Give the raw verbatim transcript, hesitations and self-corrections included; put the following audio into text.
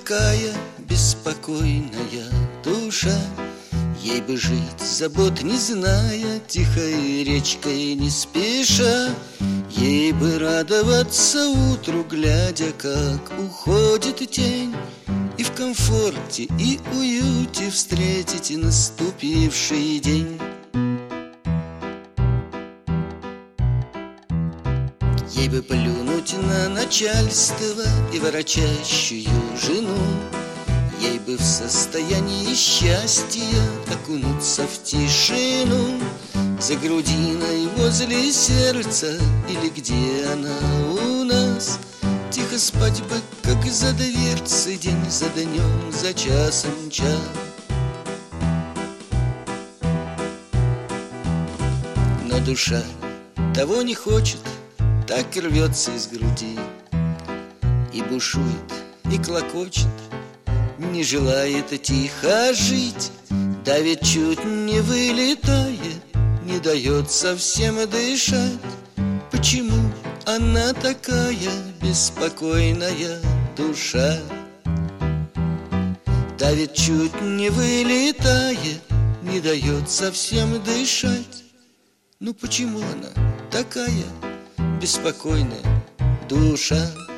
такая беспокойная душа. Ей бы жить, забот не зная, тихой речкой не спеша. Ей бы радоваться утру, глядя, как уходит тень, и в комфорте и уюте встретить наступивший день. Ей бы плюнуть на начальство и ворочащую жену. Ей бы в состоянии счастья окунуться в тишину, за грудиной возле сердца или где она у нас. Тихо спать бы, как за дверцей, день за днем, за часом час. Но душа того не хочет, так и рвется из груди, и бушует, и клокочет, не желает тихо жить. Давит, чуть не вылетает, не дает совсем дышать. Почему она такая беспокойная душа? Давит, чуть не вылетает, не дает совсем дышать. Ну почему она такая беспокойная душа?